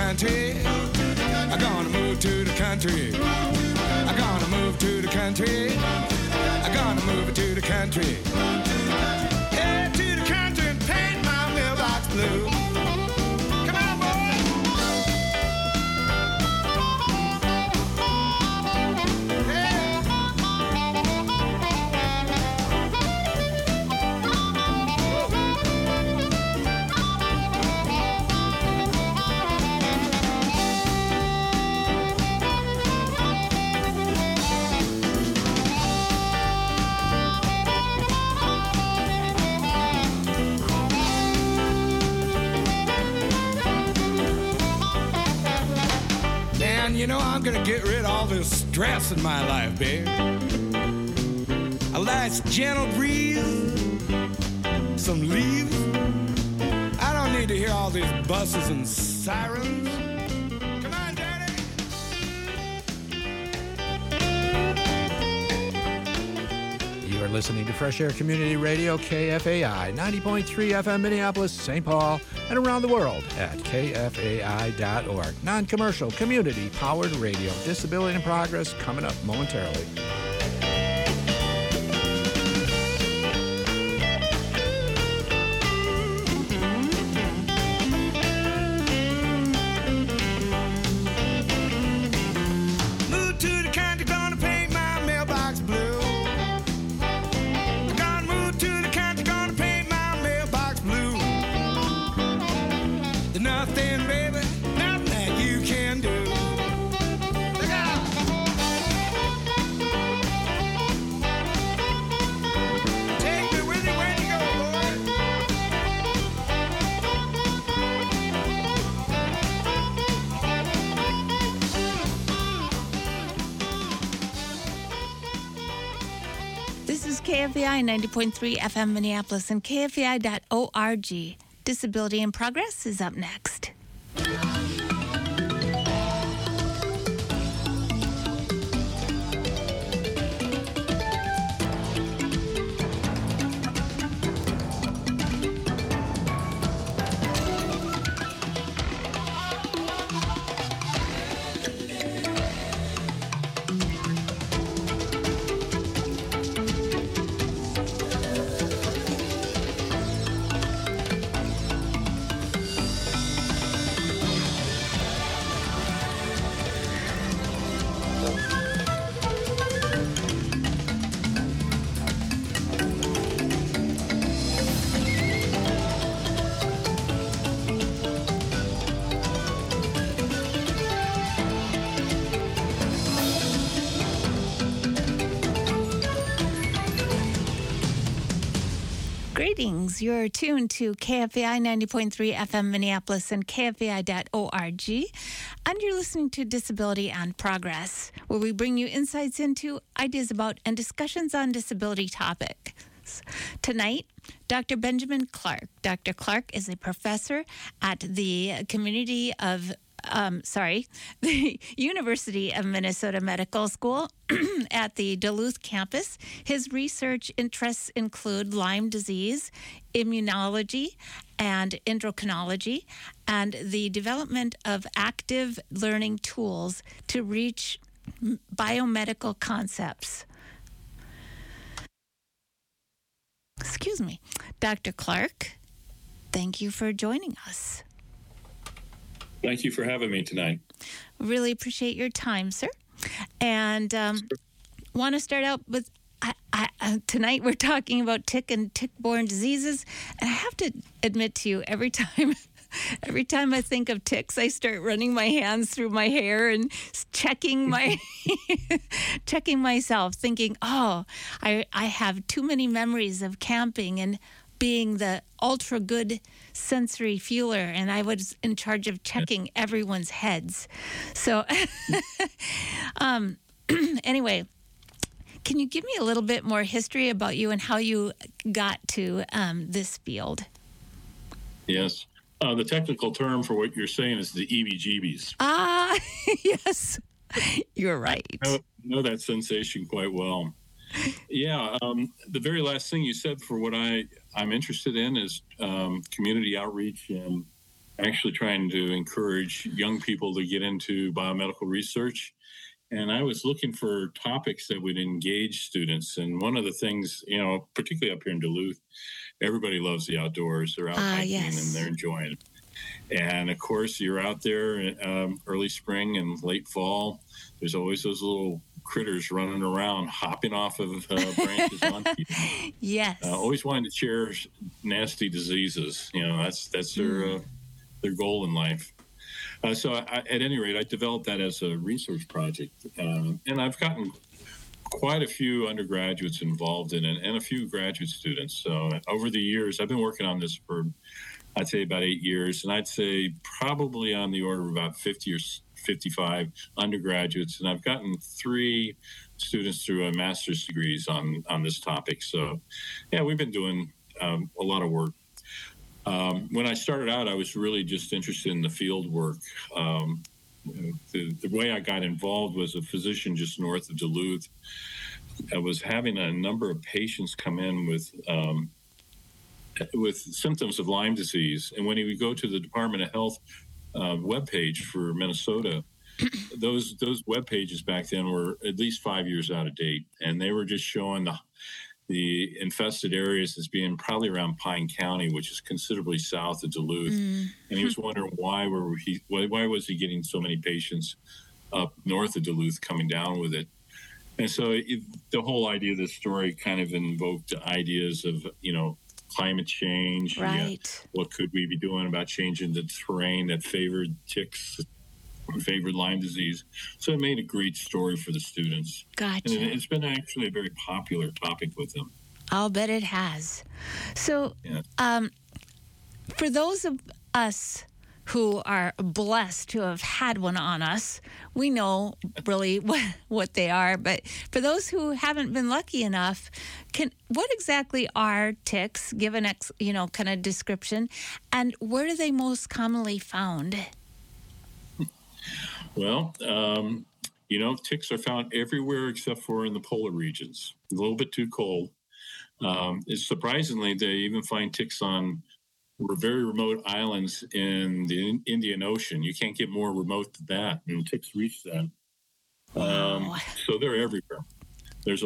country. I'm gonna move to the country. I'm gonna move to the country. I'm gonna move to the country. Head to the country and paint my mailbox blue. Come on, boy. You know, I'm gonna get rid of all this stress in my life, babe. A nice gentle breeze, some leaves. I don't need to hear all these buses and sirens. Come on, Daddy. You are listening to Fresh Air Community Radio, KFAI, 90.3 FM, Minneapolis, St. Paul, and around the world at kfai.org. Non-commercial, community-powered radio. Disability in Progress coming up momentarily. Move to the country, gonna paint my mailbox blue. I'm gonna move to the country, gonna paint my mailbox blue. There's nothing, baby, nothing that you can do. Look out! Take me with you when you go, boy. This is KFAI 90.3 FM Minneapolis and KFAI.org. Disability in Progress is up next. Greetings. You're tuned to KFAI 90.3 FM Minneapolis and KFAI.org. And you're listening to Disability and Progress, where we bring you insights into ideas about and discussions on disability topics. Tonight, Dr. Benjamin Clark. Dr. Clark is a professor at the the University of Minnesota Medical School at the Duluth campus. His research interests include Lyme disease, immunology, and endocrinology, and the development of active learning tools to reach biomedical concepts. Excuse me. Dr. Clark, thank you for joining us. Thank you for having me tonight. Really appreciate your time, sir. And want to start out with, tonight we're talking about tick and tick-borne diseases. And I have to admit to you, every time I think of ticks, I start running my hands through my hair and checking myself, thinking, I have too many memories of camping and being the ultra good sensory feeler, and I was in charge of checking everyone's heads. So anyway, can you give me a little bit more history about you and how you got to this field? Yes. The technical term for what you're saying is the EBGBs. Ah, yes, you're right. I know that sensation quite well. Yeah, the very last thing you said for what I'm interested in is community outreach and actually trying to encourage young people to get into biomedical research. And I was looking for topics that would engage students. And one of the things, particularly up here in Duluth, everybody loves the outdoors. They're out hiking and they're enjoying it. And of course, you're out there early spring and late fall. There's always those little critters running around, hopping off of branches onto you. Yes. Always wanting to share nasty diseases. That's their goal in life. So at any rate, I developed that as a research project. And I've gotten quite a few undergraduates involved in it and a few graduate students. So over the years, I've been working on this for, I'd say, about 8 years. And I'd say probably on the order of about 50 or 55 undergraduates. And I've gotten 3 students through master's degrees on this topic. So, yeah, we've been doing a lot of work. When I started out, I was really just interested in the field work. The way I got involved was a physician just north of Duluth. I was having a number of patients come in with symptoms of Lyme disease. And when he would go to the Department of Health webpage for Minnesota, those web pages back then were at least 5 years out of date. And they were just showing the infested areas as being probably around Pine County, which is considerably south of Duluth. And he was wondering why was he getting so many patients up north of Duluth coming down with it. And so the whole idea of this story kind of invoked ideas of, climate change. Right. What could we be doing about changing the terrain that favored ticks, favored Lyme disease? So it made a great story for the students. Gotcha. And it's been actually a very popular topic with them. I'll bet it has. So, for those of us who are blessed to have had one on us, we know really what they are. But for those who haven't been lucky enough, what exactly are ticks? Give an kind of description, and where are they most commonly found? Well, ticks are found everywhere except for in the polar regions. A little bit too cold. Surprisingly, they even find ticks on very remote islands in the Indian Ocean. You can't get more remote than that, and ticks reach that. Wow. So they're everywhere. There's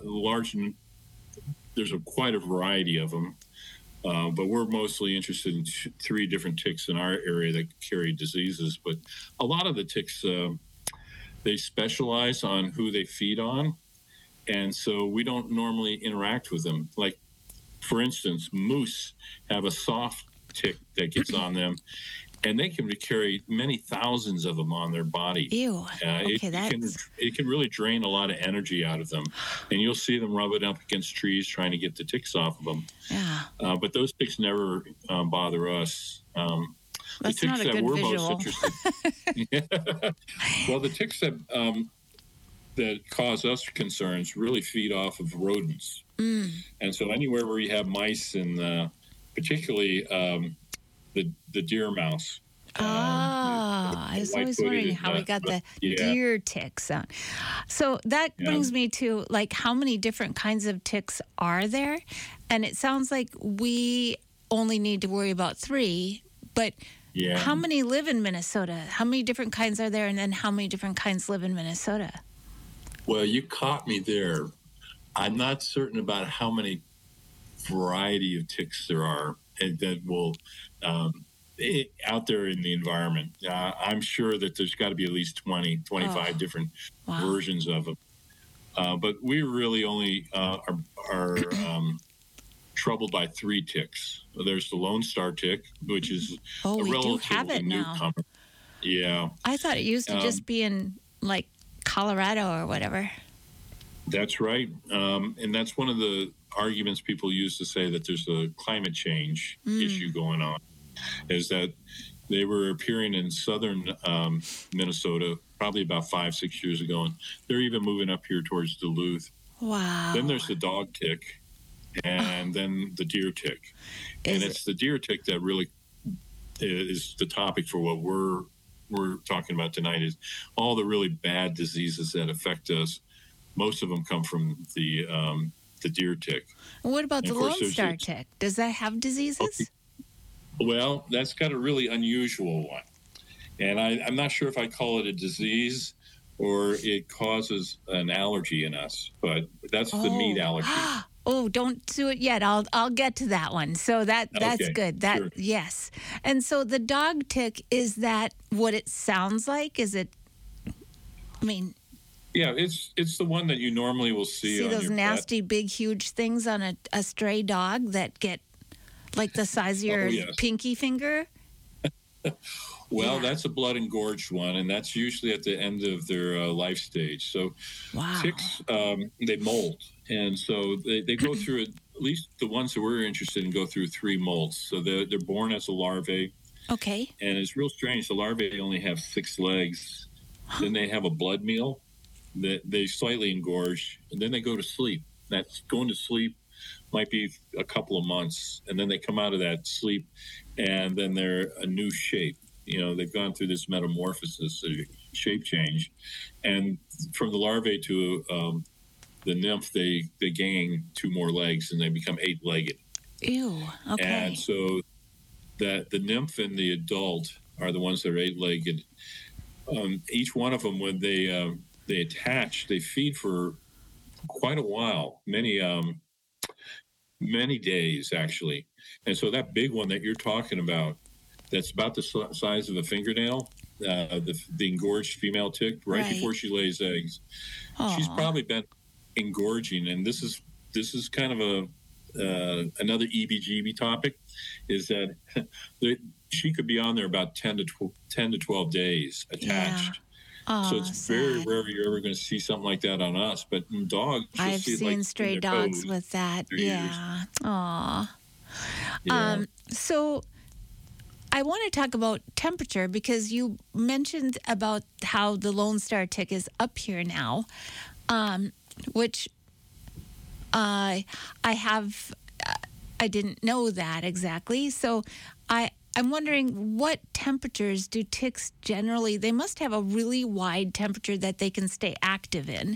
quite a variety of them, but we're mostly interested in 3 different ticks in our area that carry diseases. But a lot of the ticks, they specialize on who they feed on, and so we don't normally interact with them. Like, for instance, moose have a soft tick that gets on them, and they can carry many thousands of them on their body. Ew. It can really drain a lot of energy out of them, and you'll see them rubbing up against trees trying to get the ticks off of them. Yeah. But those ticks never bother us. That's the ticks not a that good we're visual. most interested. Well, the ticks that cause us concerns really feed off of rodents. And so anywhere where you have mice, and particularly the deer mouse. I was always wondering how we got the deer ticks on. So that brings me to, how many different kinds of ticks are there? And it sounds like we only need to worry about 3, but how many live in Minnesota? How many different kinds are there? And then how many different kinds live in Minnesota? Well, you caught me there. I'm not certain about how many variety of ticks there are that will out there in the environment. I'm sure that there's got to be at least 20, 25 different versions of them. But we really only are troubled by 3 ticks. There's the Lone Star tick, which is a relatively newcomer. Yeah. I thought it used to just be in Colorado or whatever. That's right. And that's one of the arguments people use to say that there's a climate change issue going on, is that they were appearing in southern Minnesota probably about 5-6 years ago, and they're even moving up here towards Duluth. Wow. Then there's the dog tick, and then the deer tick. And it's the deer tick that really is the topic for what we're talking about tonight, is all the really bad diseases that affect us. Most of them come from the deer tick. What about the Lone Star tick? Does that have diseases? Well, that's got a really unusual one. And I'm not sure if I call it a disease or it causes an allergy in us, but that's the meat allergy. Oh, don't do it yet. I'll get to that one. So that's Okay, good. That sure. yes. And so the dog tick, is that what it sounds like? Is it? I mean, Yeah, it's the one that you normally will see on those your nasty, big, huge things on a stray dog that get like the size of your yes. pinky finger. Well, Yeah. that's a blood engorged one, and that's usually at the end of their life stage. So Wow. ticks, they molt. And so they go through, at least the ones that we're interested in, go through 3 molts. So they're born as a larvae, Okay. and it's real strange. The larvae only have 6 legs. Then they have a blood meal that they slightly engorge, and then they go to sleep. That's going to sleep might be a couple of months, and then they come out of that sleep, and then they're a new shape. You know, they've gone through this metamorphosis, shape change, and from the larvae to the nymph, they gain 2 more legs, and they become 8-legged. Ew. Okay. And so that the nymph and the adult are the ones that are 8-legged. Each one of them, when they attach, they feed for quite a while, many days actually. And so that big one that you're talking about, that's about the size of a fingernail, the engorged female tick, right before she lays eggs, she's probably been engorging. And this is kind of another EBGB topic, is that she could be on there about 10 to 12 days attached. Yeah. Oh, so it's very rare you're ever going to see something like that on us. But in dogs, I've seen stray dogs with that. Yeah. Aw. Yeah. So I want to talk about temperature, because you mentioned about how the Lone Star tick is up here now, which I didn't know that exactly. So I'm wondering, what temperatures do ticks generally? They must have a really wide temperature that they can stay active in.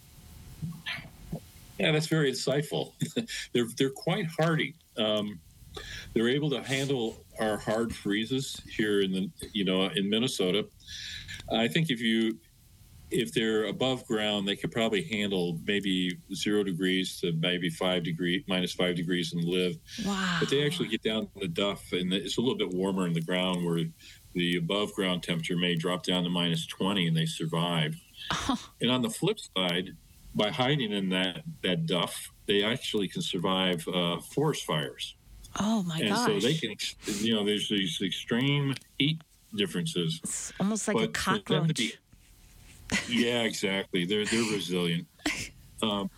Yeah, that's very insightful. They're quite hardy. They're able to handle our hard freezes here in Minnesota. I think if they're above ground, they could probably handle maybe 0 degrees to maybe minus 5 degrees and live. Wow. But they actually get down to the duff, and it's a little bit warmer in the ground, where the above ground temperature may drop down to minus 20 and they survive. And on the flip side, by hiding in that duff, they actually can survive forest fires. Oh my gosh. And so they can, there's these extreme heat differences. It's almost like a But for them to cockroach. Yeah, exactly. They're resilient. But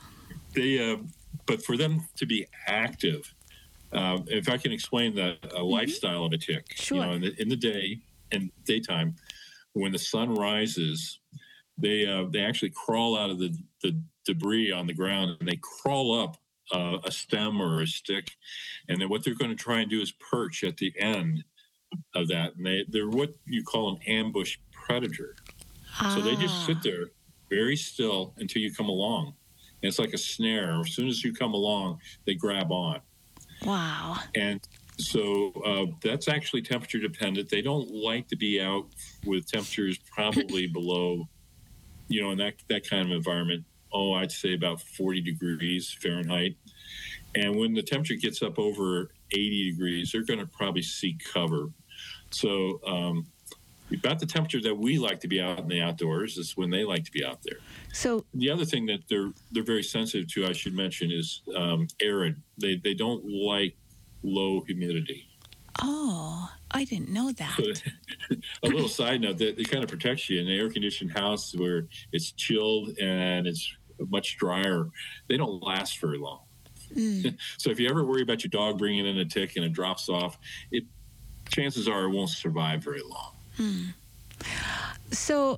for them to be active, if I can explain the lifestyle of a tick, Sure. In the day and daytime, when the sun rises, they actually crawl out of the debris on the ground, and they crawl up a stem or a stick, and then what they're going to try and do is perch at the end of that, and they're what you call an ambush predator. So they just sit there very still until you come along. And it's like a snare. As soon as you come along, they grab on. Wow. And so that's actually temperature dependent. They don't like to be out with temperatures probably below, in that kind of environment. I'd say about 40 degrees Fahrenheit. And when the temperature gets up over 80 degrees, they're going to probably seek cover. So about the temperature that we like to be out in the outdoors is when they like to be out there. So the other thing that they're very sensitive to, I should mention, is arid. They don't like low humidity. Oh, I didn't know that. So, a little side note, that it kind of protects you in an air-conditioned house where it's chilled and it's much drier. They don't last very long. So if you ever worry about your dog bringing in a tick and it drops off, chances are it won't survive very long. So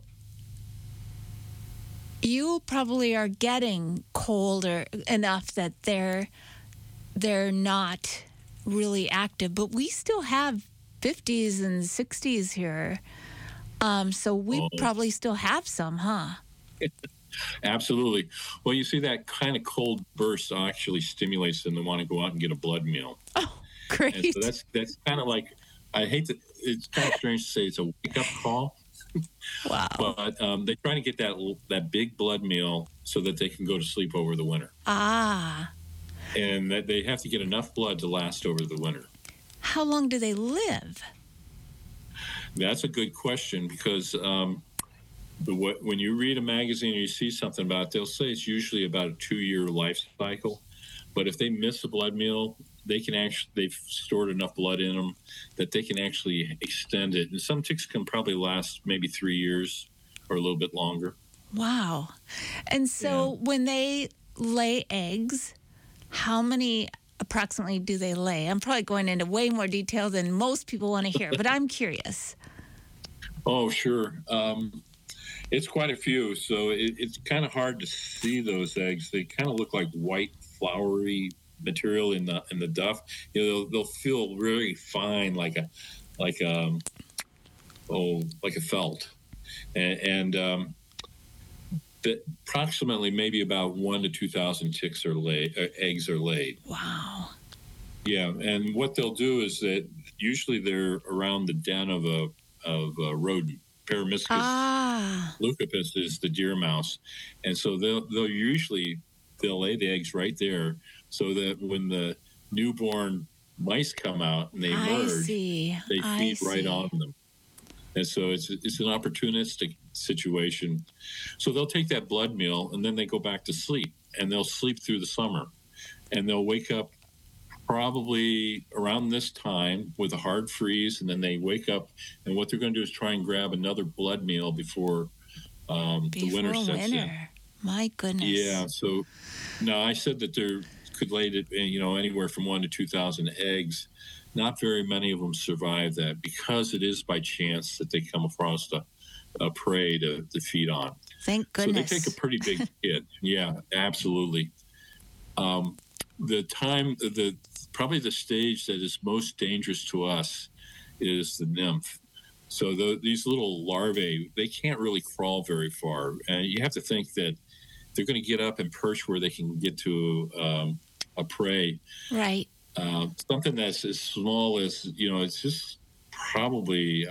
you probably are getting colder enough that they're not really active, but we still have 50s and 60s here. So we probably still have some, huh? Absolutely. Well, you see, that kind of cold burst actually stimulates them to want to go out and get a blood meal. Oh, Great. And so that's kind of like, it's kind of strange to say it's a wake-up call. Wow. But they're trying to get that big blood meal so that they can go to sleep over the winter. And that they have to get enough blood to last over the winter. How long do they live? That's a good question, because when you read a magazine or you see something about it, they'll say it's usually about a 2-year life cycle. But if they miss a blood meal, they've stored enough blood in them that they can actually extend it. And some ticks can probably last maybe 3 years or a little bit longer. Wow. And so when they lay eggs, how many approximately do they lay? I'm probably going into way more detail than most people want to hear, but I'm curious. Oh, sure. It's quite a few. So it's kind of hard to see those eggs. They kind of look like white, floury material in the duff. They'll feel really fine, like a felt, and approximately maybe about 1,000 to 2,000 ticks eggs are laid. Wow. Yeah, and what they'll do is that usually they're around the den of a rodent. Peromyscus leucopus is the deer mouse, and so they'll lay the eggs right there, so that when the newborn mice come out and they emerge, they feed right on them. And so it's an opportunistic situation. So they'll take that blood meal and then they go back to sleep, and they'll sleep through the summer, and they'll wake up probably around this time with a hard freeze, and then they wake up, and what they're going to do is try and grab another blood meal before the winter sets in. My goodness. Yeah. So now I said that there could lay anywhere from 1,000 to 2,000 eggs. Not very many of them survive that, because it is by chance that they come across a prey to feed on. Thank goodness. So they take a pretty big hit. Yeah, absolutely. Probably the stage that is most dangerous to us is the nymph. So these little larvae, they can't really crawl very far. And you have to think that they're going to get up and perch where they can get to a prey. Right. Something that's as small as, it's just probably,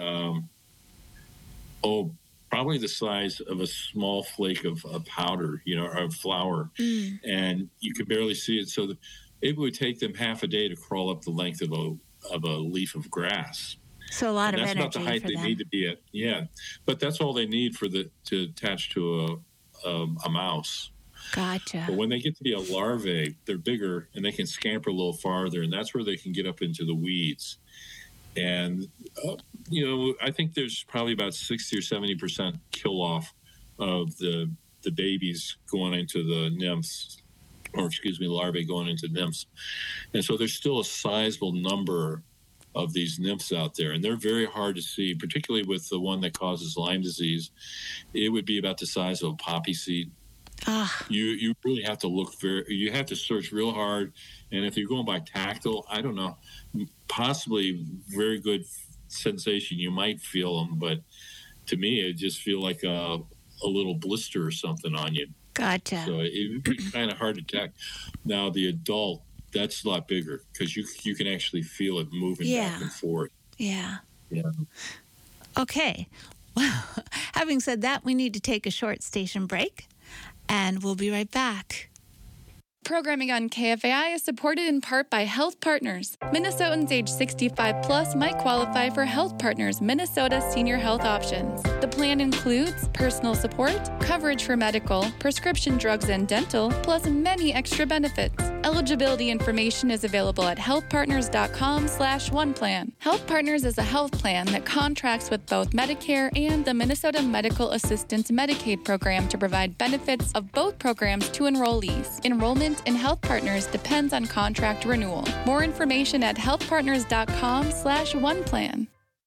probably the size of a small flake of powder, or of flour. And you can barely see it. So it would take them half a day to crawl up the length of a leaf of grass. So a lot of energy. That's about the height they need to be at. Yeah, but that's all they need to attach to a mouse. Gotcha. But when they get to be a larvae, they're bigger and they can scamper a little farther, and that's where they can get up into the weeds. And I think there's probably about 60 or 70% kill off of the babies going into the nymphs. Larvae going into nymphs. And so there's still a sizable number of these nymphs out there, and they're very hard to see, particularly with the one that causes Lyme disease. It would be about the size of a poppy seed. You really have to you have to search real hard. And if you're going by tactile, I don't know, possibly very good sensation. You might feel them, but to me, it just feel like a little blister or something on you. Gotcha. So it would be kind of hard to detect. Now, the adult, that's a lot bigger, because you can actually feel it moving back and forth. Yeah. Yeah. Okay. Well, having said that, we need to take a short station break, and we'll be right back. Programming on KFAI is supported in part by Health Partners. Minnesotans age 65 plus might qualify for Health Partners Minnesota Senior Health Options. The plan includes personal support, coverage for medical, prescription drugs and dental, plus many extra benefits. Eligibility information is available at healthpartners.com/oneplan. Health Partners is a health plan that contracts with both Medicare and the Minnesota Medical Assistance Medicaid program to provide benefits of both programs to enrollees. Enrollment in Health Partners depends on contract renewal. More information at healthpartners.com/oneplan.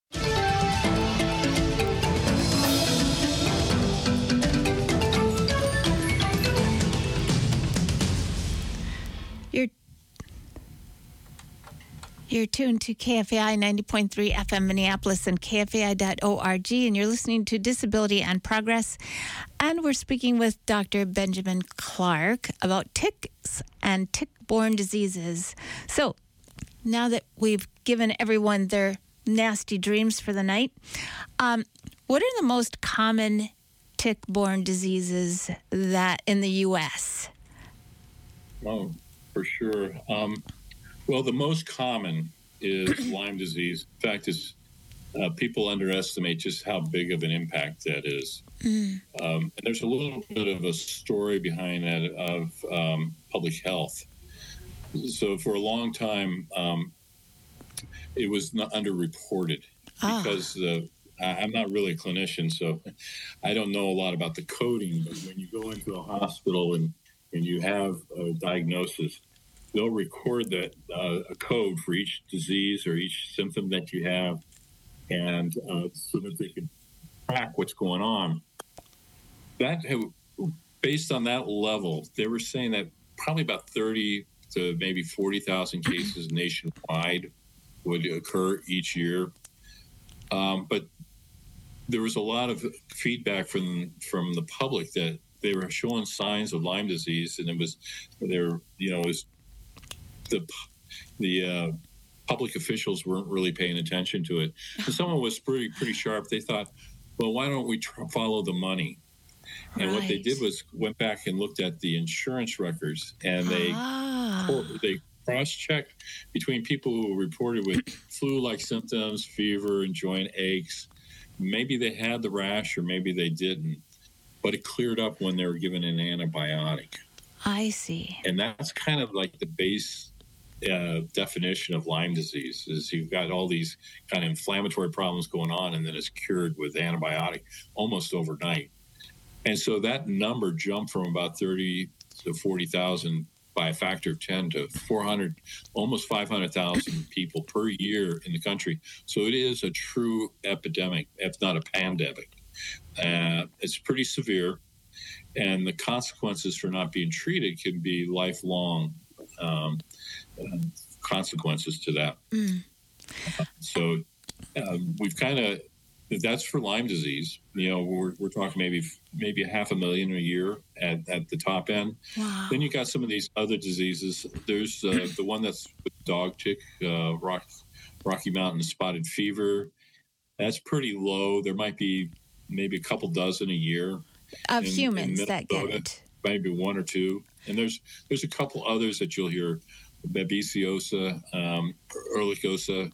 You're tuned to KFAI 90.3 FM Minneapolis and KFAI.org, and you're listening to Disability and Progress. And we're speaking with Dr. Benjamin Clark about ticks and tick-borne diseases. So, now that we've given everyone their nasty dreams for the night, what are the most common tick-borne diseases that in the U.S.? Oh, for sure. Well, the most common is Lyme disease. In fact, people underestimate just how big of an impact that is. And there's a little bit of a story behind that of public health. So for a long time, it was not underreported because I'm not really a clinician, so I don't know a lot about the coding. But when you go into a hospital and you have a diagnosis, they'll record that a code for each disease or each symptom that you have, and so that they can track what's going on. Based on that level, they were saying that probably about 30 to maybe 40,000 cases nationwide would occur each year. But there was a lot of feedback from the public that they were showing signs of Lyme disease, and the public officials weren't really paying attention to it. And someone was pretty sharp. They thought, well, why don't we follow the money? And what they did was went back and looked at the insurance records, and they cross-checked between people who reported with flu-like symptoms, fever, and joint aches. Maybe they had the rash or maybe they didn't, but it cleared up when they were given an antibiotic. I see. And that's kind of like the base definition of Lyme disease, is you've got all these kind of inflammatory problems going on, and then it's cured with antibiotic almost overnight. And so that number jumped from about 30 to 40,000 by a factor of 10 to 400, almost 500,000 people per year in the country. So it is a true epidemic, if not a pandemic. It's pretty severe, and the consequences for not being treated can be lifelong consequences to that. So we've kind of, that's for Lyme disease. We're talking maybe 500,000 a year at the top end. Wow. Then you got some of these other diseases. There's the one that's with dog tick, Rocky Mountain spotted fever. That's pretty low. There might be maybe a couple dozen a year of humans that get it. Maybe one or two. And there's a couple others that you'll hear: Babesiosa, Ehrlichiosa.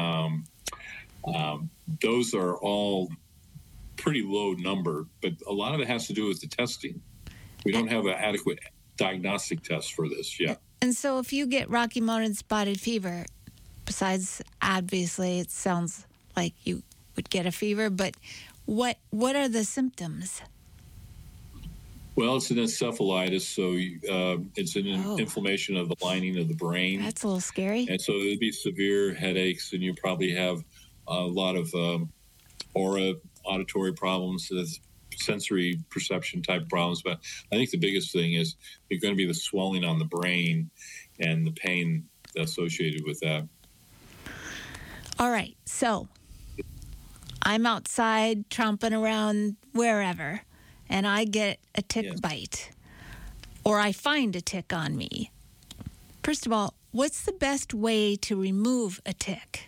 Those are all pretty low number, but a lot of it has to do with the testing. We don't have an adequate diagnostic test for this yet. And so if you get Rocky Mountain spotted fever, besides obviously it sounds like you would get a fever, but what are the symptoms? Well, it's an encephalitis, so it's an inflammation of the lining of the brain. That's a little scary. And so it'd be severe headaches, and you probably have a lot of auditory problems, sensory perception type problems. But I think the biggest thing is you're going to be the swelling on the brain and the pain associated with that. All right. So I'm outside tromping around wherever, and I get a tick bite, or I find a tick on me. First of all, what's the best way to remove a tick?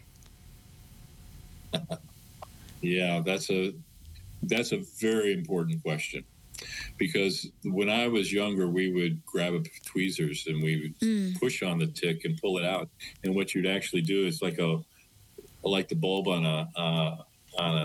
Yeah, that's a very important question, because when I was younger, we would grab tweezers and we would push on the tick and pull it out. And what you'd actually do is like the bulb on a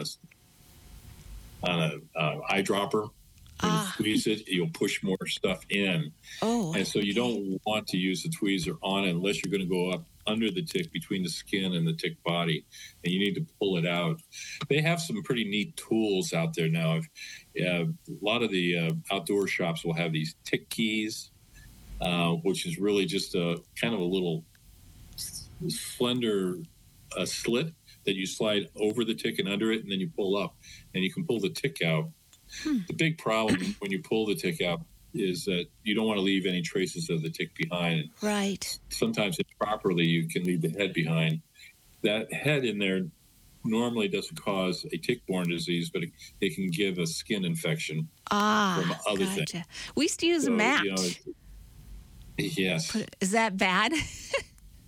eyedropper. When you squeeze it, you'll push more stuff in. And so you don't want to use the tweezer on it unless you're going to go up under the tick, between the skin and the tick body, and you need to pull it out. They have some pretty neat tools out there now. A lot of the outdoor shops will have these tick keys, which is really just a kind of a little slender slit that you slide over the tick and under it, and then you pull up, and you can pull the tick out. The big problem when you pull the tick out is that you don't want to leave any traces of the tick behind. Right. Sometimes improperly you can leave the head behind. That head in there normally doesn't cause a tick-borne disease, but it can give a skin infection from other things. We used to use a match. Yes. Is that bad?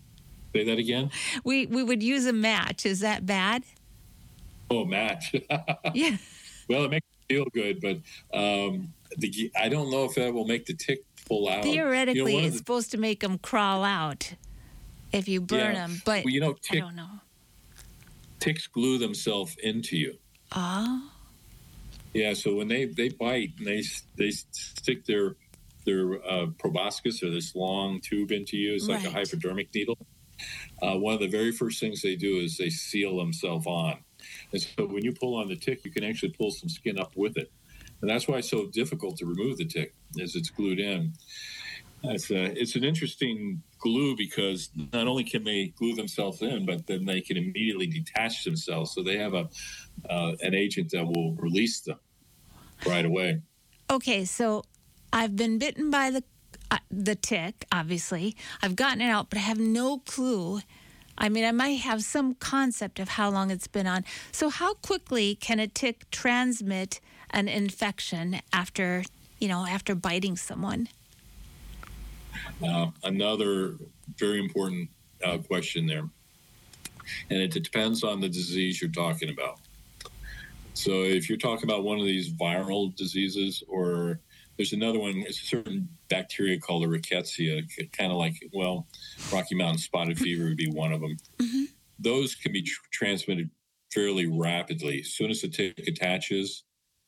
Say that again? We would use a match. Is that bad? Oh, match. Yeah. Well, it makes you feel good, but I don't know if that will make the tick pull out. Theoretically, it's supposed to make them crawl out if you burn them, but well, I don't know. Ticks glue themselves into you. Oh. Yeah, so when they bite and they stick their proboscis, or this long tube, into you, it's like a hypodermic needle. One of the very first things they do is they seal themselves on. And so when you pull on the tick, you can actually pull some skin up with it. And that's why it's so difficult to remove the tick, as it's glued in. It's an interesting glue, because not only can they glue themselves in, but then they can immediately detach themselves. So they have an agent that will release them right away. Okay, so I've been bitten by the tick, obviously. I've gotten it out, but I have no clue. I mean, I might have some concept of how long it's been on. So how quickly can a tick transmit an infection after biting someone? Another very important question there. And it depends on the disease you're talking about. So if you're talking about one of these viral diseases, or there's another one, it's a certain bacteria called a rickettsia, kind of like, Rocky Mountain spotted fever would be one of them. Mm-hmm. Those can be transmitted fairly rapidly. As soon as the tick attaches,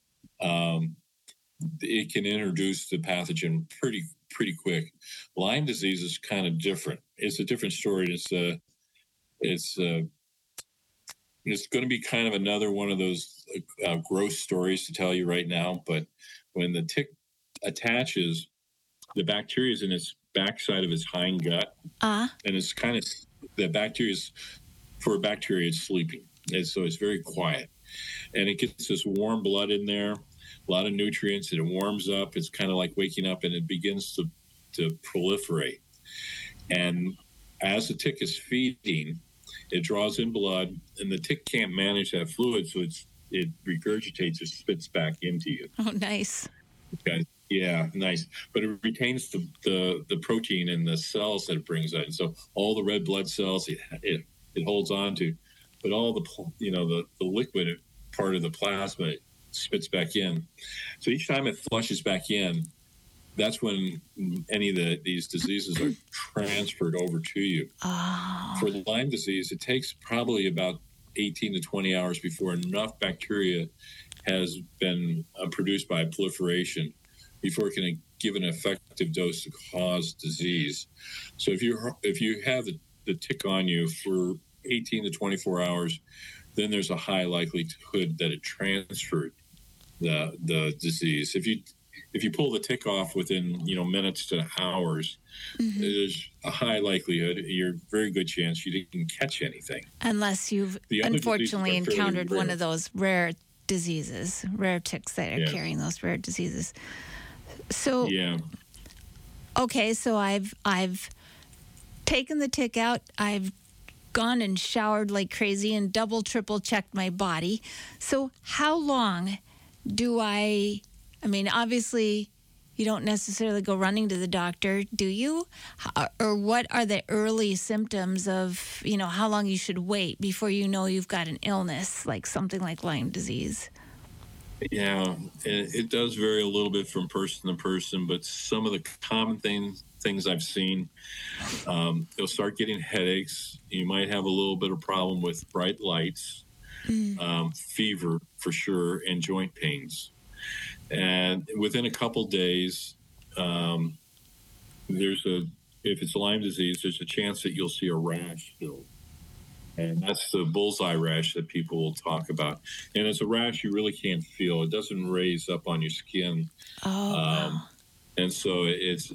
it can introduce the pathogen pretty quick. Lyme disease is kind of different. It's a different story. It's going to be kind of another one of those gross stories to tell you right now. But when the tick attaches, the bacteria is in its backside of its hind gut, and it's kind of, the bacteria is, for a bacteria, it's sleeping, and so it's very quiet, and it gets this warm blood in there, a lot of nutrients, and it warms up. It's kind of like waking up, and it begins to proliferate. And as the tick is feeding, it draws in blood, and the tick can't manage that fluid, so it regurgitates or spits back into you. Oh, nice. Okay. Yeah, nice. But it retains the protein in the cells that it brings in. So all the red blood cells it holds on to, but all the liquid part of the plasma, it spits back in. So each time it flushes back in, that's when any of these diseases are transferred over to you. Oh. For Lyme disease, it takes probably about 18 to 20 hours before enough bacteria has been produced by proliferation before it can give an effective dose to cause disease. So if you have the tick on you for 18 to 24 hours, then there's a high likelihood that it transferred the disease. If you pull the tick off within minutes to hours, mm-hmm. there's a high likelihood, a very good chance you didn't catch anything. Unless you've unfortunately encountered one of those rare diseases, rare ticks that are carrying those rare diseases. So okay, so I've taken the tick out. I've gone and showered like crazy and double, triple checked my body. So how long do I mean, obviously you don't necessarily go running to the doctor, do you? Or what are the early symptoms of, how long you should wait before you know you've got an illness, like something like Lyme disease? Yeah, it does vary a little bit from person to person, but some of the common things I've seen, you'll start getting headaches. You might have a little bit of problem with bright lights, fever for sure, and joint pains. And within a couple days, if it's Lyme disease, there's a chance that you'll see a rash build. And that's the bullseye rash that people will talk about. And it's a rash you really can't feel. It doesn't raise up on your skin. Oh, wow. And so it's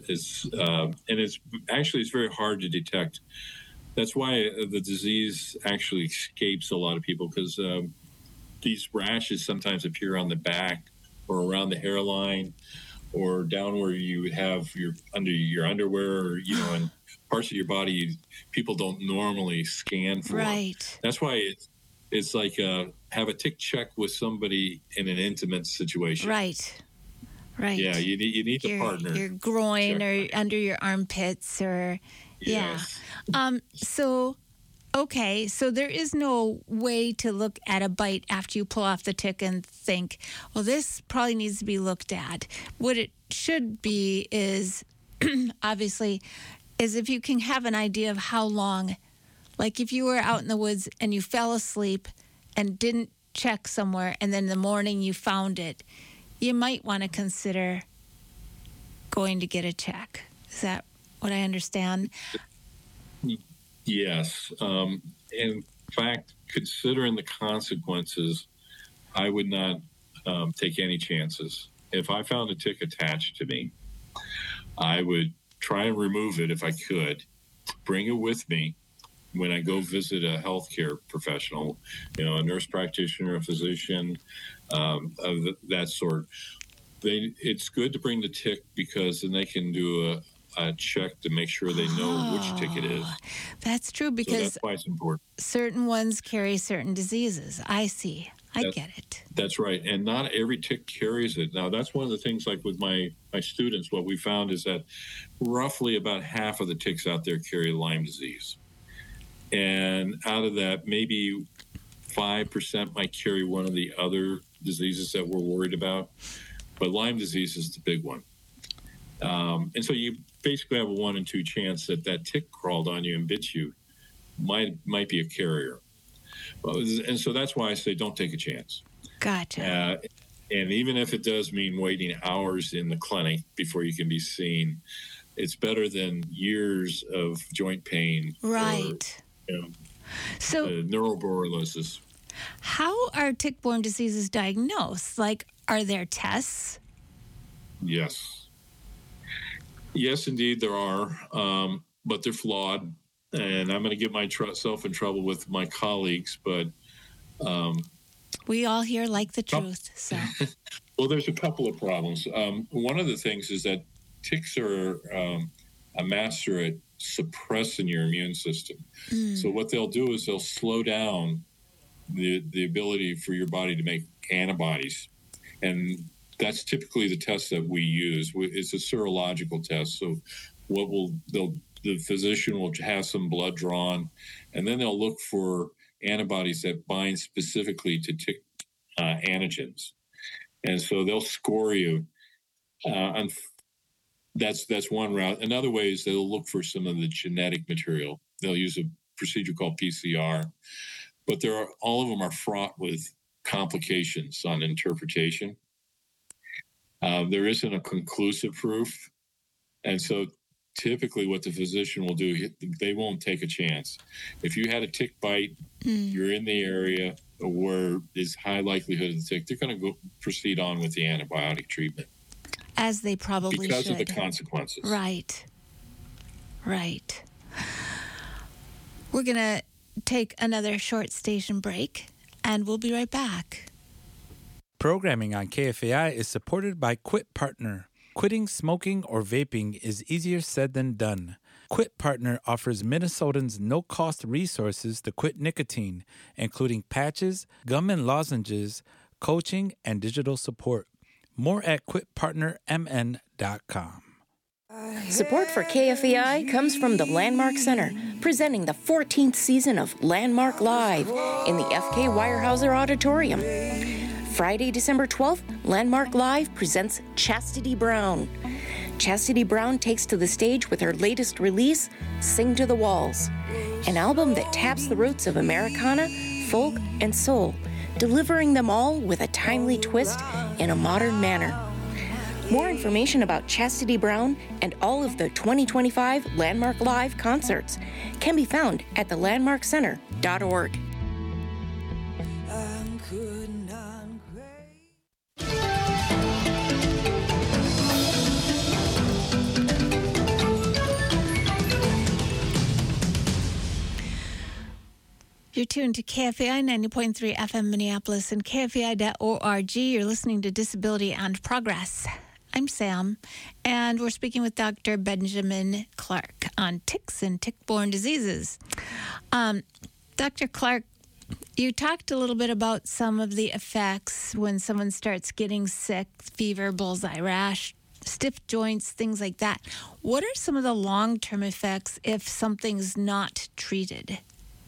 very hard to detect. That's why the disease actually escapes a lot of people, because these rashes sometimes appear on the back or around the hairline or down where you would have under your underwear, or, and parts of your body people don't normally scan for. Right. That's why it's like have a tick check with somebody in an intimate situation. Right. Yeah, you need a partner. Your groin or under your armpits, or Yes. Yeah. Okay, so there is no way to look at a bite after you pull off the tick and think, well, this probably needs to be looked at. What it should be is, obviously, is if you can have an idea of how long, like if you were out in the woods and you fell asleep and didn't check somewhere and then in the morning you found it, you might want to consider going to get a check. Is that what I understand? Yes. In fact, considering the consequences, I would not take any chances. If I found a tick attached to me, I would try and remove it if I could, bring it with me when I go visit a healthcare professional, a nurse practitioner, a physician, of that sort. It's good to bring the tick because then they can do a check to make sure they know which tick it is. That's true because so that's why it's important. Certain ones carry certain diseases. I see. I get it. That's right. And not every tick carries it. Now, that's one of the things, like with my students, what we found is that roughly about half of the ticks out there carry Lyme disease. And out of that, maybe 5% might carry one of the other diseases that we're worried about. But Lyme disease is the big one. And so you basically have a 1 in 2 chance that tick crawled on you and bit you might be a carrier. And so that's why I say don't take a chance. Gotcha. And even if it does mean waiting hours in the clinic before you can be seen, it's better than years of joint pain. Right. Or, so neuroborreliosis. How are tick-borne diseases diagnosed? Like, are there tests? Yes. Yes, indeed, there are, but they're flawed. And I'm going to get myself in trouble with my colleagues, but... we all here like the truth, so... Well, there's a couple of problems. One of the things is that ticks are a master at suppressing your immune system. So what they'll do is they'll slow down the ability for your body to make antibodies. And that's typically the test that we use. It's a serological test. So the physician will have some blood drawn, and then they'll look for antibodies that bind specifically to tick antigens. And so they'll score you. And that's one route. Another way is they'll look for some of the genetic material. They'll use a procedure called PCR. But all of them are fraught with complications on interpretation. There isn't a conclusive proof. And so typically what the physician will do, they won't take a chance. If you had a tick bite, you're in the area where there's high likelihood of the tick, they're going to proceed on with the antibiotic treatment. As they probably because should. Of the consequences. Right. We're going to take another short station break, and we'll be right back. Programming on KFAI is supported by Quit Partner. Quitting smoking or vaping is easier said than done. Quit Partner offers Minnesotans no-cost resources to quit nicotine, including patches, gum and lozenges, coaching, and digital support. More at quitpartnermn.com. Support for KFAI comes from the Landmark Center, presenting the 14th season of Landmark Live in the F.K. Weyerhaeuser Auditorium. Friday, December 12th, Landmark Live presents Chastity Brown. Chastity Brown takes to the stage with her latest release, Sing to the Walls, an album that taps the roots of Americana, folk, and soul, delivering them all with a timely twist in a modern manner. More information about Chastity Brown and all of the 2025 Landmark Live concerts can be found at thelandmarkcenter.org. You're tuned to KFAI 90.3 FM Minneapolis and KFAI.org. You're listening to Disability and Progress. I'm Sam, and we're speaking with Dr. Benjamin Clark on ticks and tick-borne diseases. Dr. Clark, you talked a little bit about some of the effects when someone starts getting sick, fever, bullseye rash, stiff joints, things like that. What are some of the long-term effects if something's not treated?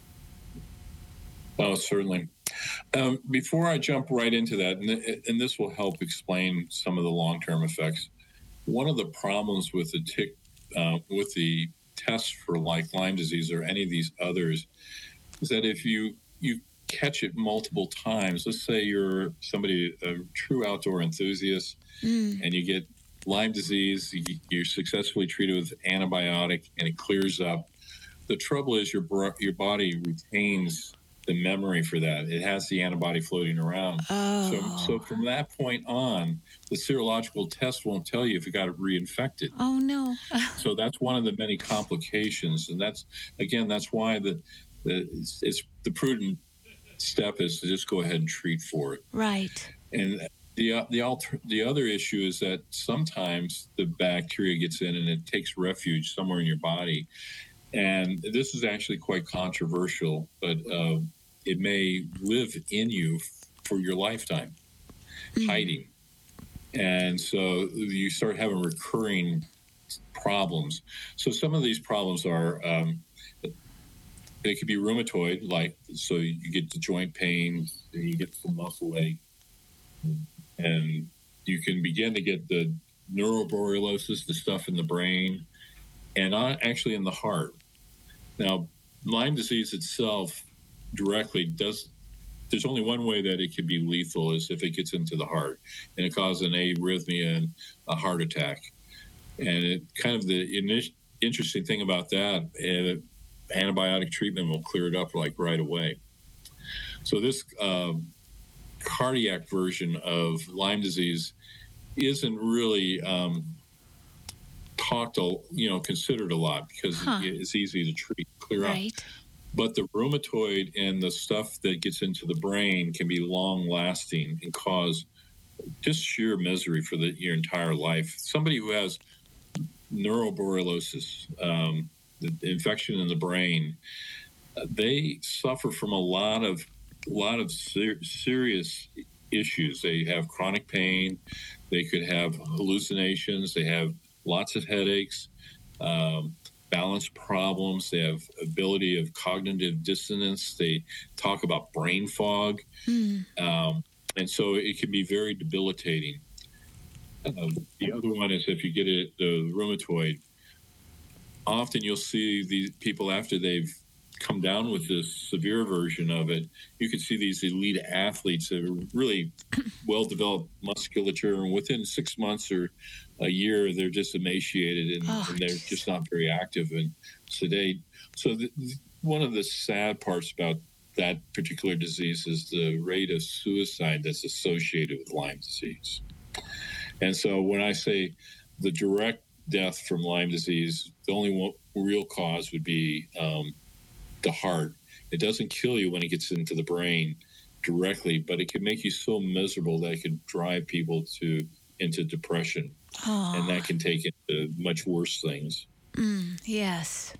Oh, certainly. Before I jump right into that, and this will help explain some of the long-term effects, one of the problems with the tick, with the tests for like Lyme disease or any of these others, is that if you catch it multiple times, let's say you're somebody, a true outdoor enthusiast, and you get Lyme disease, you're successfully treated with antibiotic, and it clears up. The trouble is your body retains the memory for that. It has the antibody floating around. So from that point on, the serological test won't tell you if you got reinfected. Oh, no. So that's one of the many complications. And that's why it's the prudent step is to just go ahead and treat for it. Right. And the other issue is that sometimes the bacteria gets in and it takes refuge somewhere in your body. And this is actually quite controversial, but it may live in you for your lifetime, hiding. And so you start having recurring problems. So some of these problems are, they could be rheumatoid, so you get the joint pain, you get some muscle ache, and you can begin to get the neuroborreliosis, the stuff in the brain, and actually in the heart. Now, Lyme disease itself directly there's only one way that it can be lethal is if it gets into the heart and it causes an arrhythmia and a heart attack. And the interesting thing about that, antibiotic treatment will clear it up right away. So this cardiac version of Lyme disease isn't really considered a lot because it's easy to treat, clear up. But the rheumatoid and the stuff that gets into the brain can be long-lasting and cause just sheer misery for your entire life. Somebody who has neuroborreliosis, the infection in the brain, they suffer from a lot of serious issues. They have chronic pain. They could have hallucinations. They have lots of headaches, balance problems. They have ability of cognitive dissonance. They talk about brain fog. And so it can be very debilitating. The other one is if you get the rheumatoid, often you'll see these people after they've come down with this severe version of it, you can see these elite athletes that are really well-developed musculature, and within 6 months or a year, they're just emaciated and they're just not very active and sedate. So one of the sad parts about that particular disease is the rate of suicide that's associated with Lyme disease. And so when I say the direct death from Lyme disease, the only real cause would be the heart. It doesn't kill you when it gets into the brain directly, but it can make you so miserable that it can drive people into depression. And that can take into much worse things. Yes.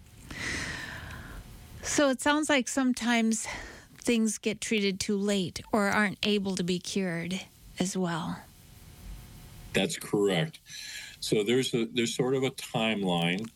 So it sounds like sometimes things get treated too late or aren't able to be cured as well. That's correct. So there's sort of a timeline.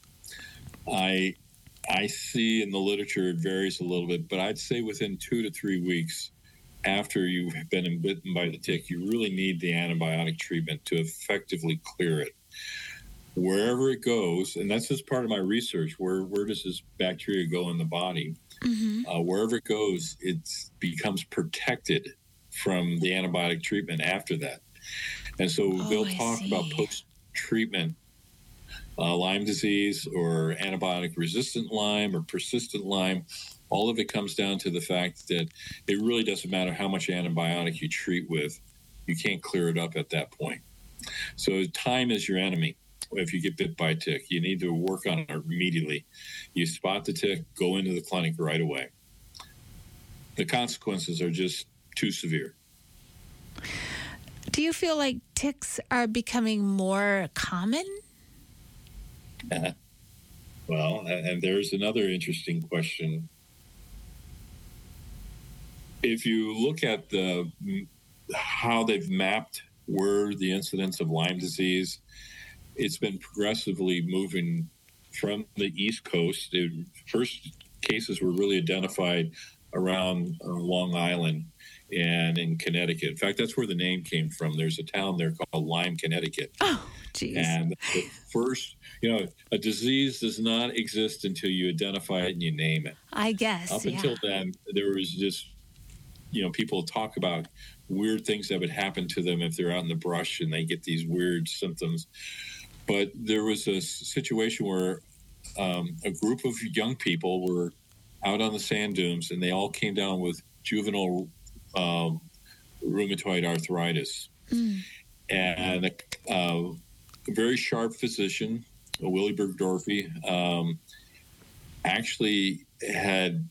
I see in the literature it varies a little bit, but I'd say within 2 to 3 weeks after you've been bitten by the tick, you really need the antibiotic treatment to effectively clear it. Wherever it goes, and that's just part of my research, where does this bacteria go in the body? Wherever it goes, it becomes protected from the antibiotic treatment after that. And so they'll talk about post-treatment Lyme disease or antibiotic-resistant Lyme or persistent Lyme. All of it comes down to the fact that it really doesn't matter how much antibiotic you treat with. You can't clear it up at that point. So time is your enemy. If you get bit by a tick, you need to work on it immediately. You spot the tick, go into the clinic right away. The consequences are just too severe. Do you feel like ticks are becoming more common? Well, and there's another interesting question. If you look at how they've mapped where the incidence of Lyme disease it's been progressively moving from the East Coast. The first cases were really identified around Long Island and in Connecticut. In fact, that's where the name came from. There's a town there called Lyme, Connecticut. Oh, geez. And the first, a disease does not exist until you identify it and you name it. I guess, Up until then, there was just, people talk about weird things that would happen to them if they're out in the brush and they get these weird symptoms. But there was a situation where a group of young people were out on the sand dunes, and they all came down with juvenile rheumatoid arthritis. And a very sharp physician, Willie Bergdorfy, actually had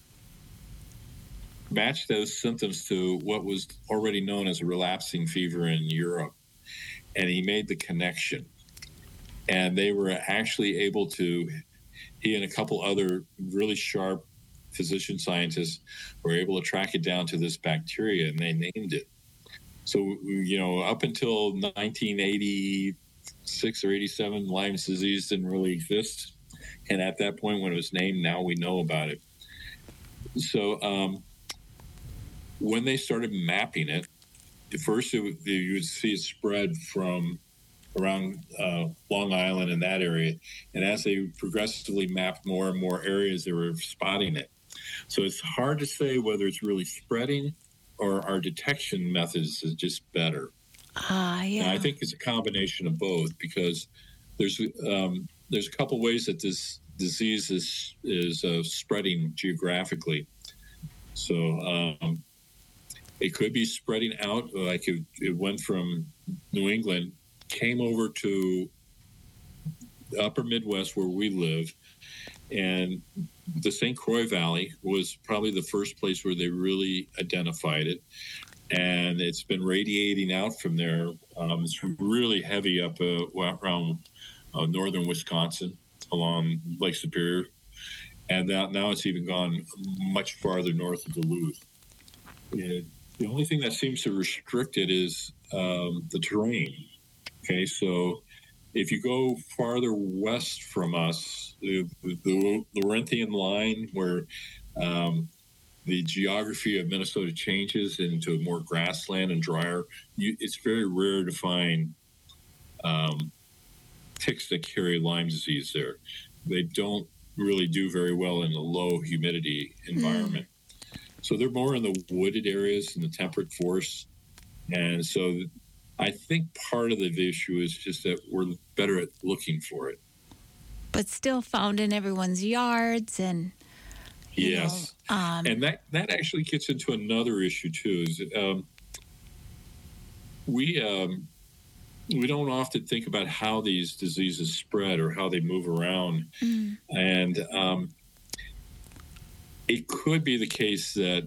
matched those symptoms to what was already known as a relapsing fever in Europe. And he made the connection. And they were actually able to, he and a couple other really sharp physician scientists were able to track it down to this bacteria, and they named it. So, up until 1986 or 87, Lyme's disease didn't really exist. And at that point, when it was named, now we know about it. So when they started mapping it, at first you would see it spread from around Long Island and that area. And as they progressively mapped more and more areas, they were spotting it. So it's hard to say whether it's really spreading or our detection methods is just better. Yeah. And I think it's a combination of both, because there's a couple ways that this disease is spreading geographically. So it could be spreading out, like it went from New England, came over to the upper Midwest where we live, and the St. Croix Valley was probably the first place where they really identified it. And it's been radiating out from there. It's really heavy up around northern Wisconsin along Lake Superior. And now it's even gone much farther north of Duluth. The only thing that seems to restrict it is the terrain. Okay, so if you go farther west from us, the Laurentian line, where the geography of Minnesota changes into more grassland and drier, it's very rare to find ticks that carry Lyme disease there. They don't really do very well in a low humidity environment. So they're more in the wooded areas and the temperate forests. And so I think part of the issue is just that we're better at looking for it. But still found in everyone's yards and... Yes. And that actually gets into another issue, too. Is we don't often think about how these diseases spread or how they move around. And it could be the case that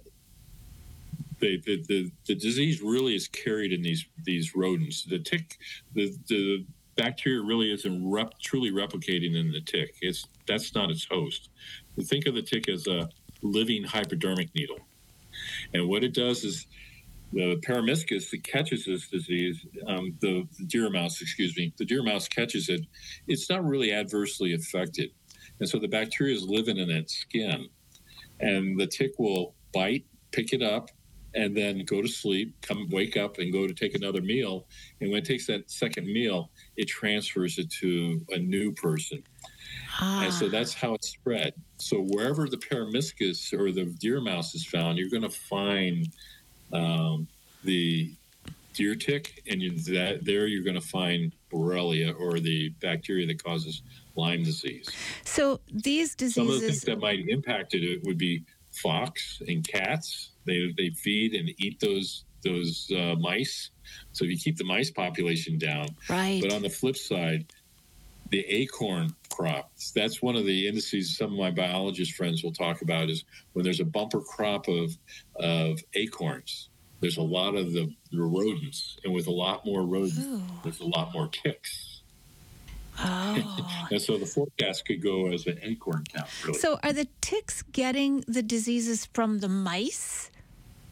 the disease really is carried in these rodents. The tick, the bacteria really isn't truly replicating in the tick. That's not its host. Think of the tick as a living hypodermic needle. And what it does is the Paramiscus that catches this disease, the deer mouse catches it, it's not really adversely affected. And so the bacteria is living in its skin. And the tick will bite, pick it up, and then go to sleep, wake up and go to take another meal. And when it takes that second meal, it transfers it to a new person. And so that's how it's spread. So wherever the Paramiscus or the deer mouse is found, you're going to find the deer tick, and you're going to find Borrelia, or the bacteria that causes Lyme disease. So these diseases... Some of the things that might impact it would be fox and cats. They feed and eat those mice. So if you keep the mice population down. Right. But on the flip side, the acorn crop, that's one of the indices some of my biologist friends will talk about, is when there's a bumper crop of acorns, there's a lot of the rodents. And with a lot more rodents, there's a lot more ticks. Oh. And so the forecast could go as an acorn count, really. So are the ticks getting the diseases from the mice?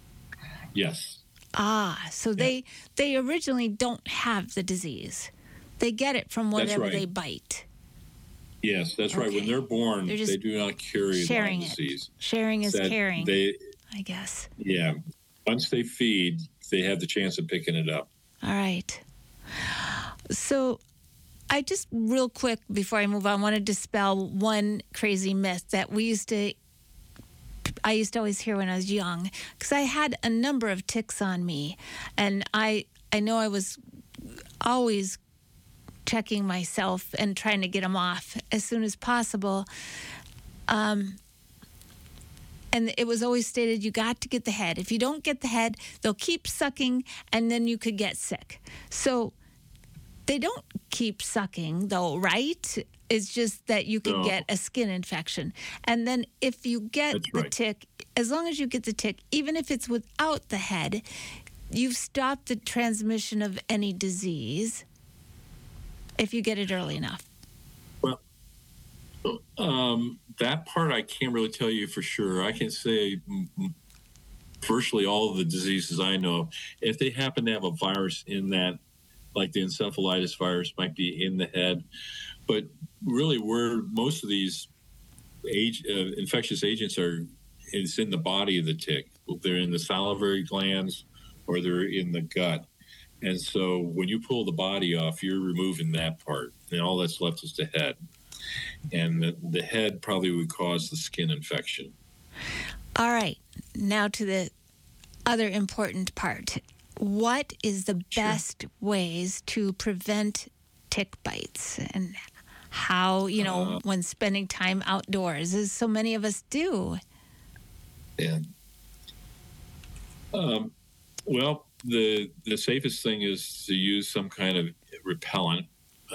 Yes. So they originally don't have the disease. They get it from whatever right. they bite. Yes, that's right. When they're born, They're just they do not carry sharing Lyme disease. Sharing is That caring, They, I guess. yeah. Once they feed, they have the chance of picking it up. All right. So I just real quick before I move on, want to dispel one crazy myth that I used to always hear when I was young, because I had a number of ticks on me, and I know I was always checking myself and trying to get them off as soon as possible. And it was always stated you got to get the head. If you don't get the head, they'll keep sucking, and then you could get sick. So they don't keep sucking, though, right? It's just that you can get a skin infection. And then if you get the tick, as long as you get the tick, even if it's without the head, you've stopped the transmission of any disease if you get it early enough. Well, that part I can't really tell you for sure. I can say virtually all of the diseases I know, if they happen to have a virus in that, like the encephalitis virus might be in the head, but really where most of these infectious agents are, is in the body of the tick. They're in the salivary glands or they're in the gut. And so when you pull the body off, you're removing that part, and all that's left is the head. And the head probably would cause the skin infection. All right. Now to the other important part. What is the best ways to prevent tick bites, and how, when spending time outdoors, as so many of us do? Yeah. Well, the safest thing is to use some kind of repellent,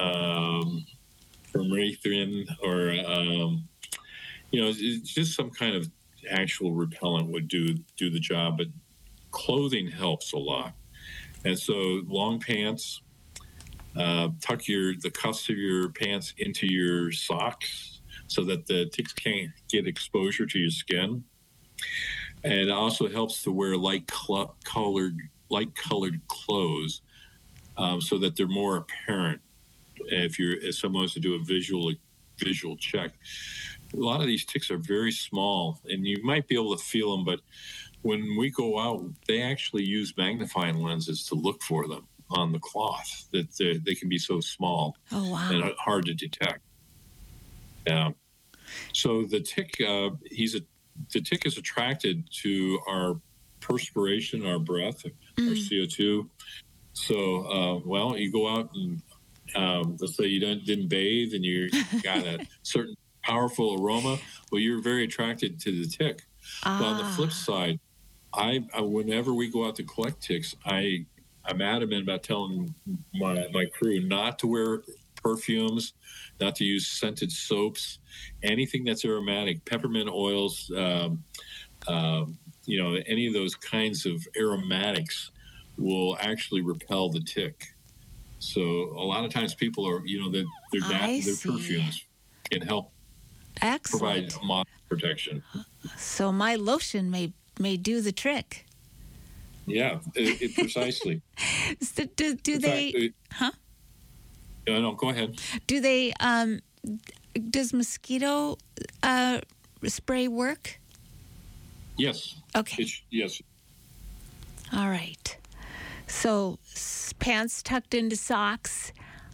permethrin, or it's just some kind of actual repellent would do the job. But clothing helps a lot, and so long pants. Tuck the cuffs of your pants into your socks so that the ticks can't get exposure to your skin. And it also helps to wear light colored clothes so that they're more apparent if someone wants to do a visual check. A lot of these ticks are very small, and you might be able to feel them, but when we go out, they actually use magnifying lenses to look for them on the cloth, that they can be so small and hard to detect. Yeah. So the tick, the tick is attracted to our perspiration, our breath, our CO2. So, you go out and let's say you didn't bathe and you got a certain powerful aroma. Well, you're very attracted to the tick. But on the flip side, I whenever we go out to collect ticks, I'm adamant about telling my crew not to wear perfumes, not to use scented soaps, anything that's aromatic, peppermint oils, any of those kinds of aromatics will actually repel the tick. So a lot of times people are, their perfumes can help provide mild protection. So my lotion may do the trick. Yeah, precisely. So do they? No, go ahead. Do they? Does mosquito spray work? Yes. Okay. Yes. All right. So pants tucked into socks.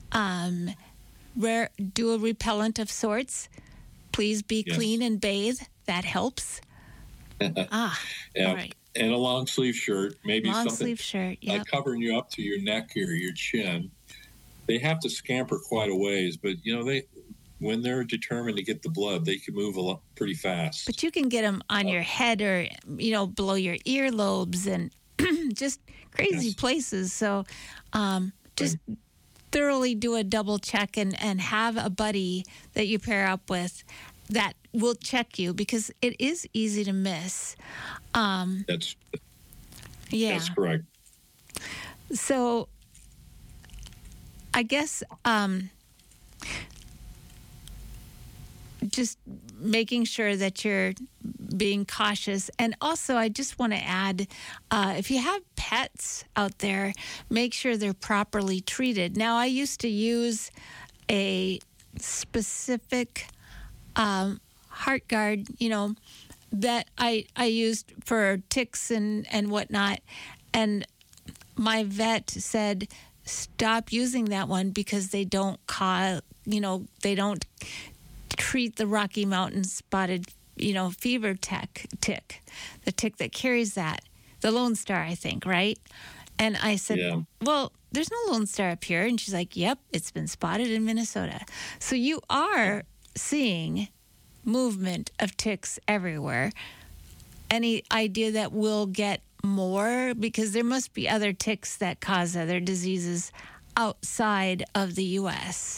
Do a repellent of sorts. Please be clean and bathe. That helps. Yeah. All right. And a long sleeve shirt, maybe long something sleeve shirt, covering you up to your neck or your chin. They have to scamper quite a ways, but when they're determined to get the blood, they can move pretty fast. But you can get them on your head or below your earlobes and just crazy places. So just thoroughly do a double check and have a buddy that you pair up with that will check you, because it is easy to miss. That's correct. So I guess just making sure that you're being cautious. And also, I just want to add, if you have pets out there, make sure they're properly treated. Now, I used to use a specific heart guard, that I used for ticks and whatnot. And my vet said, stop using that one because they don't they don't treat the Rocky Mountain spotted, fever tick, the tick that carries that, the Lone Star, I think, right? And I said, well, there's no Lone Star up here. And she's like, yep, it's been spotted in Minnesota. So you are seeing movement of ticks everywhere. Any idea that we'll get more? Because there must be other ticks that cause other diseases outside of the U.S.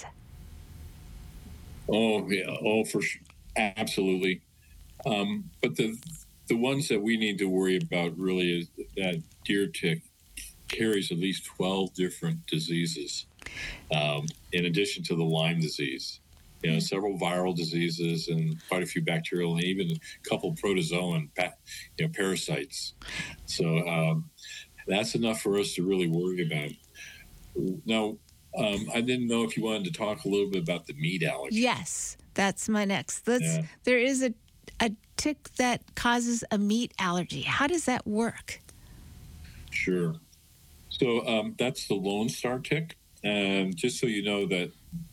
Oh, yeah. Oh, for sure. Absolutely. But the ones that we need to worry about really is that deer tick carries at least 12 different diseases, in addition to the Lyme disease. Several viral diseases and quite a few bacterial and even a couple protozoan, parasites. So that's enough for us to really worry about. Now, I didn't know if you wanted to talk a little bit about the meat allergy. Yes, that's my next. There is a tick that causes a meat allergy. How does that work? Sure. So that's the Lone Star tick. And just so you know that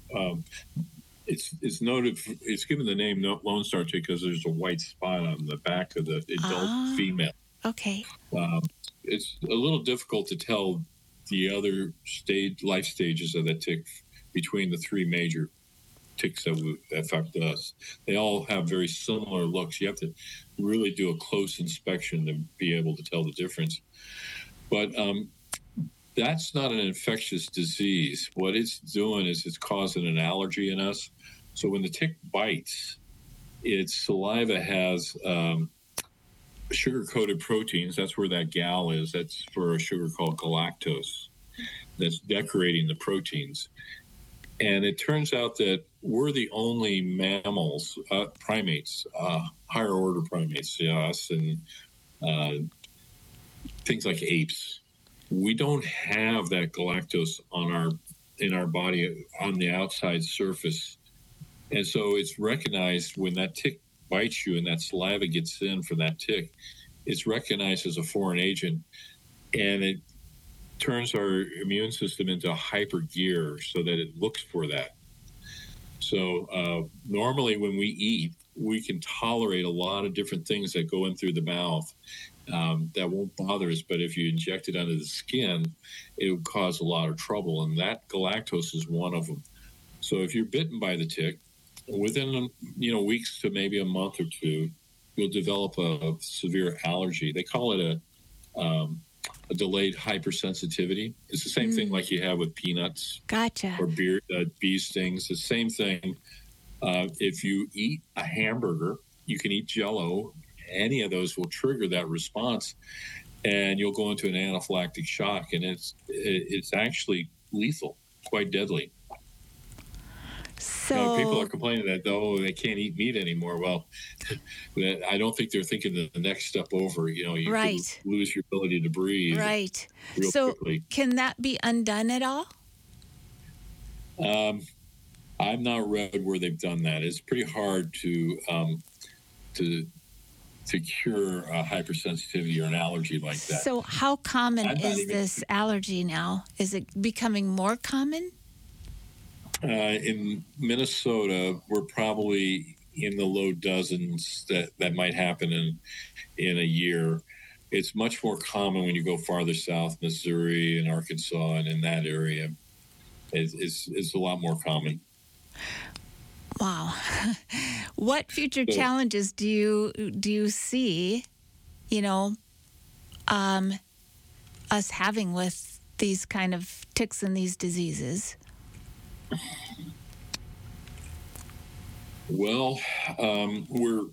it's noted. It's given the name Lone Star tick because there's a white spot on the back of the adult female. Okay. It's a little difficult to tell the other life stages of that tick between the three major ticks that would affect us. They all have very similar looks. You have to really do a close inspection to be able to tell the difference. But that's not an infectious disease. What it's doing is it's causing an allergy in us. So when the tick bites, its saliva has sugar-coated proteins. That's where that gal is. That's for a sugar called galactose that's decorating the proteins. And it turns out that we're the only mammals, primates, higher order primates, us and things like apes. We don't have that galactose in our body on the outside surface. And so it's recognized when that tick bites you and that saliva gets in for that tick, it's recognized as a foreign agent, and it turns our immune system into hyper gear so that it looks for that. So normally when we eat, we can tolerate a lot of different things that go in through the mouth that won't bother us. But if you inject it under the skin, it would cause a lot of trouble. And that galactose is one of them. So if you're bitten by the tick, within weeks to maybe a month or two, you'll develop a severe allergy. They call it a delayed hypersensitivity. It's the same thing like you have with peanuts. Gotcha. Or bee stings. The same thing. If you eat a hamburger, you can eat Jell-O. Any of those will trigger that response, and you'll go into an anaphylactic shock, and it's actually lethal, quite deadly. So people are complaining that they can't eat meat anymore. Well, I don't think they're thinking the next step over. You right. could lose your ability to breathe. Right. Real quickly. Can that be undone at all? I've not read where they've done that. It's pretty hard to cure a hypersensitivity or an allergy like that. So how common is this allergy now? Is it becoming more common? In Minnesota, we're probably in the low dozens that might happen in a year. It's much more common when you go farther south, Missouri and Arkansas, and in that area, it's a lot more common. Wow. What future challenges do you see, us having with these kind of ticks and these diseases? Well, we're,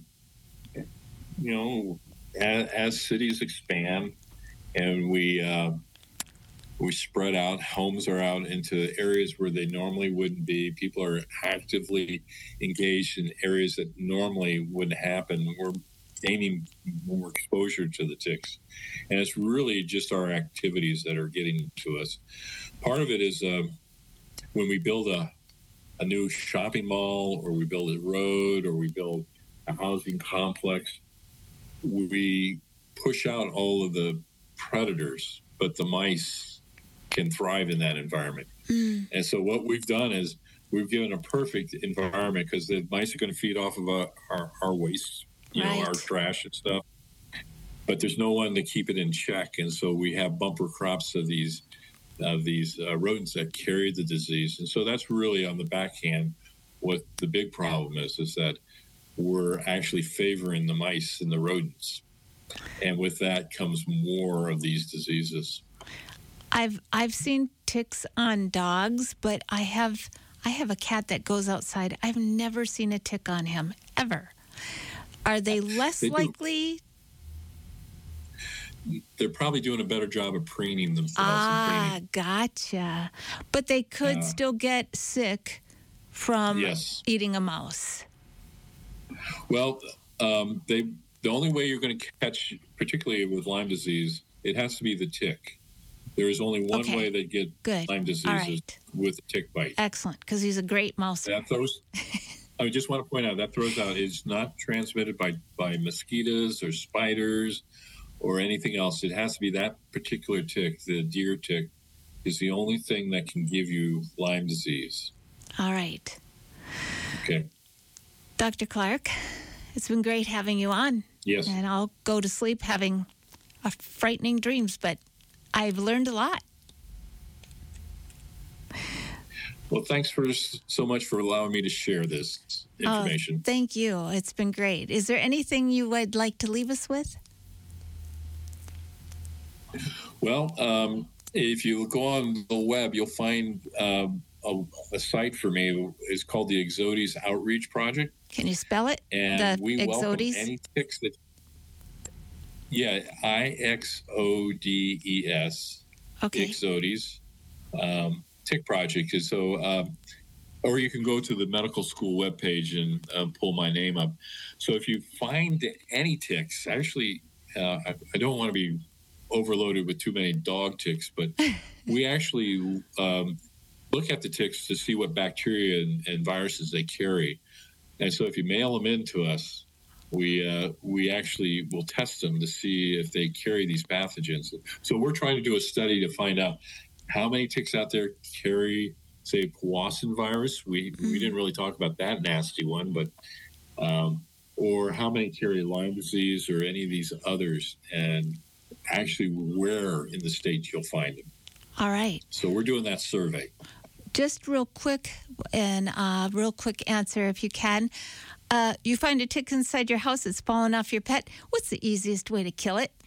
as cities expand and we We spread out. Homes are out into areas where they normally wouldn't be. People are actively engaged in areas that normally wouldn't happen. We're gaining more exposure to the ticks. And it's really just our activities that are getting to us. Part of it is when we build a new shopping mall, or we build a road, or we build a housing complex, we push out all of the predators, but the mice can thrive in that environment. And so what we've done is we've given a perfect environment, because the mice are going to feed off of our waste, you know, our trash and stuff. But there's no one to keep it in check. And so we have bumper crops of these rodents that carry the disease. And so that's really on the backhand what the big problem is that we're actually favoring the mice and the rodents. And with that comes more of these diseases. I've seen ticks on dogs, but I have a cat that goes outside. I've never seen a tick on him, ever. Are they less likely? They're probably doing a better job of preening themselves. Gotcha. But they could still get sick from eating a mouse. Well, the only way you're going to catch, particularly with Lyme disease, it has to be the tick. There is only one way they get Lyme disease is with a tick bite. Excellent, because he's a great mouse. I just want to point out that throws out is not transmitted by mosquitoes or spiders or anything else. It has to be that particular tick, the deer tick, is the only thing that can give you Lyme disease. All right. Okay. Dr. Clark, it's been great having you on. Yes. And I'll go to sleep having frightening dreams, but I've learned a lot. Well, thanks so much for allowing me to share this information. Thank you. It's been great. Is there anything you would like to leave us with? Well, if you go on the web, you'll find a site for me. It's called the Ixodes Outreach Project. Can you spell it? And the we Ixodes? Welcome any ticks that... Yeah, IXODES. Okay. Ixodes Tick Project. So, or you can go to the medical school webpage and pull my name up. So if you find any ticks, actually, I don't want to be overloaded with too many dog ticks, but we actually look at the ticks to see what bacteria and viruses they carry. And so if you mail them in to us, we actually will test them to see if they carry these pathogens. So we're trying to do a study to find out how many ticks out there carry, say, Powassan virus. We didn't really talk about that nasty one, but or how many carry Lyme disease or any of these others, and actually where in the state you'll find them. All right. So we're doing that survey. Just real quick, and real quick answer if you can. You find a tick inside your house, it's fallen off your pet. What's the easiest way to kill it?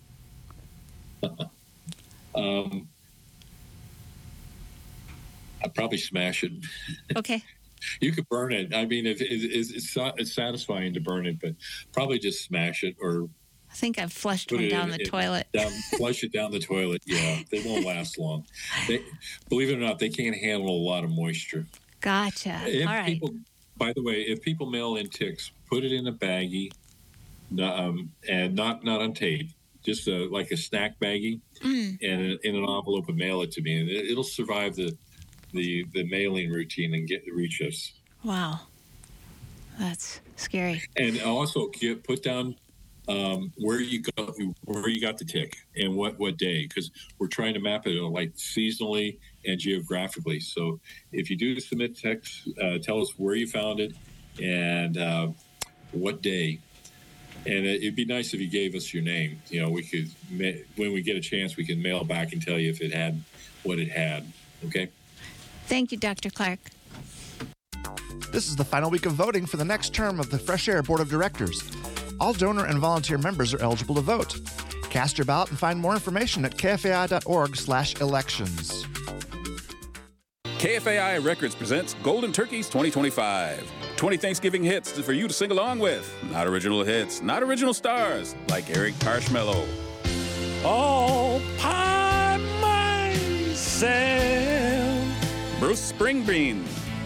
I'd probably smash it. Okay. You could burn it. I mean, it's satisfying to burn it, but probably just smash it or... I think I've flushed one down the toilet. Flush it down the toilet. Yeah, they won't last long. Believe it or not, they can't handle a lot of moisture. Gotcha. All right. By the way, if people mail in ticks, put it in a baggie, and not on tape, just like a snack baggie, and in an envelope and mail it to me, and it'll survive the mailing routine and reach us. Wow, that's scary. And also put down where you got the tick and what day, because we're trying to map it like seasonally and geographically. So if you do submit text, tell us where you found it and what day. And it'd be nice if you gave us your name. You know, we could, when we get a chance, we can mail back and tell you if it had what it had. Okay. Thank you, Dr. Clark. This is the final week of voting for the next term of the Fresh Air Board of Directors. All donor and volunteer members are eligible to vote. Cast your ballot and find more information at kfai.org/elections. KFAI Records presents Golden Turkeys 2025. 20 Thanksgiving hits for you to sing along with. Not original hits, not original stars, like Eric Marshmello. All pie mine. Bruce Springbean.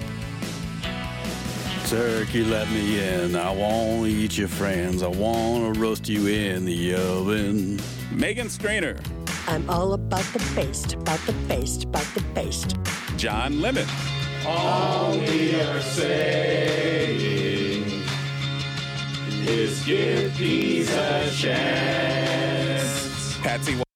Turkey, let me in. I won't eat your friends. I want to roast you in the oven. Megan Strainer. I'm all about the baste, about the baste, about the baste. John Lemon. All we are saying is give peace a chance. Patsy